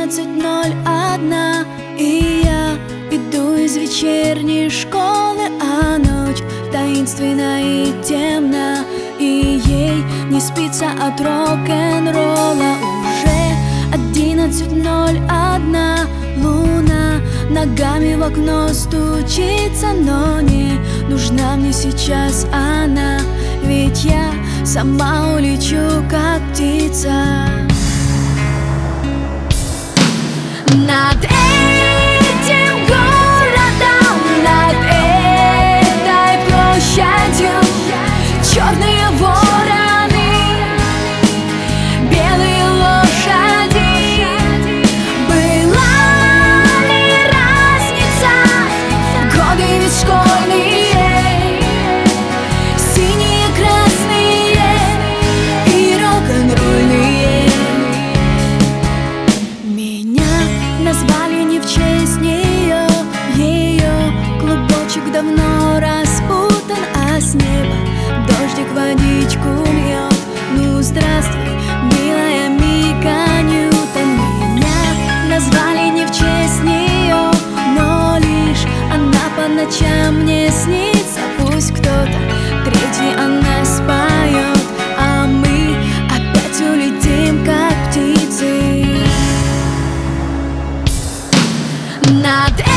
11:01, и я иду из вечерней школы, а ночь таинственна и темна, и ей не спится от рок-н-ролла. Уже 11:01, луна ногами в окно стучится, но не нужна мне сейчас она, ведь я сама улечу, как птица. Над этим городом, над этой площадью черные вороны, белые лошади. Была ли разница? Годы ведь школьные, синие, красные и рок-н-ролльные. Меня назвали не в честь нее, ее клубочек давно распутан, а с неба дождик водичку льет. Ну здравствуй, милая Мика Ньютон. Меня назвали не в честь нее, но лишь она по ночам мне снится. Пусть кто-то третий о нас поет, а мы опять улетим, как птицы. Над